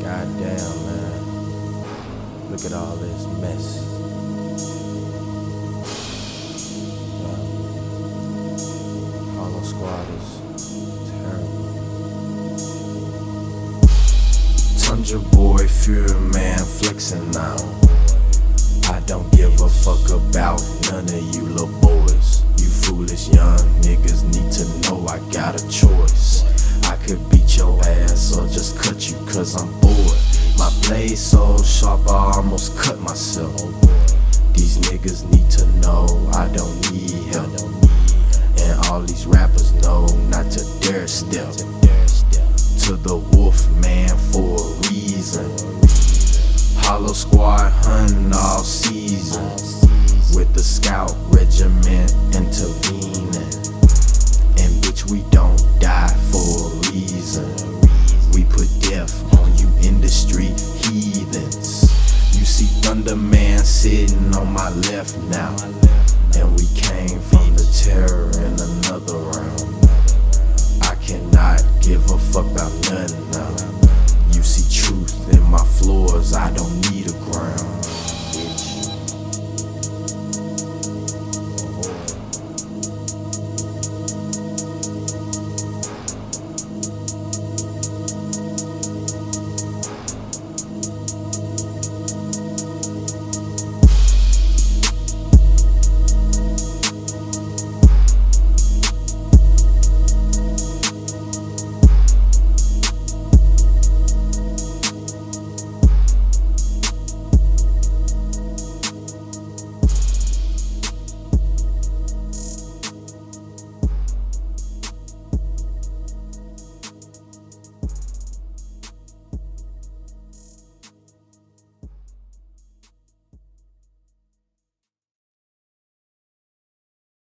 Goddamn, man. Look at all this mess. Hollow Squad is terrible. Tundra boy, Fury man, flexing now. I don't give a fuck about none of you little boys. You foolish young niggas need to know I got a choice. I could beat your ass or just cut you cause I'm bored. My blade so sharp I almost cut myself. These niggas need to know I don't need help. And all these rappers know not to dare step to the wolf man for a reason. Hollow Squad hunting all season with the scout regiment intervening. And bitch, we don't die for a reason. We put death on you industry heathens. You see Thunder Man sitting on my left now, and we came from the terror in another realm. I cannot give a fuck about nothing now. You see truth in my floors, I don't need a ground.